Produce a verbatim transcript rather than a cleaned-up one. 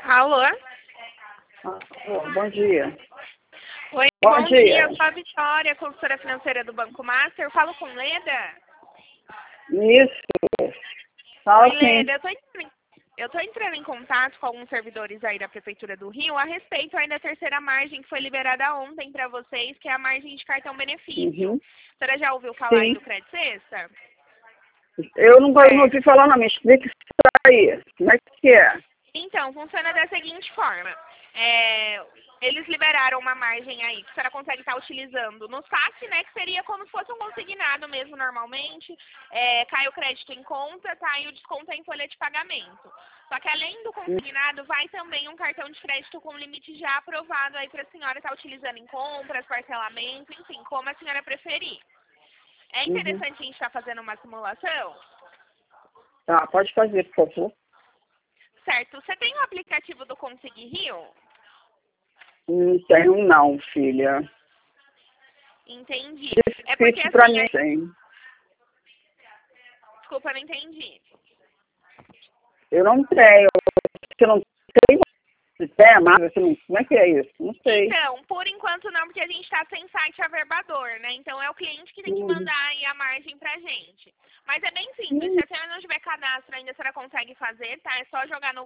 Alô? Ah, bom dia. Oi, Bom, bom dia. dia. Eu sou a Vitória, consultora financeira do Banco Master. Eu falo com Leda? Isso. Fala Oi, sim. Leda. Eu tô, entrando, eu tô entrando em contato com alguns servidores aí da Prefeitura do Rio a respeito aí da terceira margem que foi liberada ontem para vocês, que é a margem de cartão benefício. Uhum. A senhora já ouviu falar aí Sim. do Crédito Sexta? Eu não, Certo. não ouvi falar, não. Me explica isso aí. Como é que é? Então, funciona da seguinte forma. É, eles liberaram uma margem aí que a senhora consegue estar utilizando no saque, né? Que seria como se fosse um consignado mesmo normalmente. É, cai o crédito em conta, tá? E o desconto é em folha de pagamento. Só que além do consignado, vai também um cartão de crédito com limite já aprovado aí para a senhora estar utilizando em compras, parcelamento, enfim, como a senhora preferir. É Uhum. interessante a gente estar fazendo uma simulação? Tá, pode fazer, por favor. Certo. Você tem o aplicativo do Consegui Rio? Não tenho, não, filha. Entendi. É porque Difícil pra assim, mim, a... sim. desculpa, não entendi. Eu não tenho. Você não tem? Você tem, mas você não... Como é que é isso? Não sei. Então, por enquanto não, porque a gente está sem site averbador, né? Então é o cliente que tem que Uhum. mandar aí a margem pra gente. Mas é bem simples, Uhum. se a senhora não tiver cadastro ainda, a senhora consegue fazer, tá? É só jogar no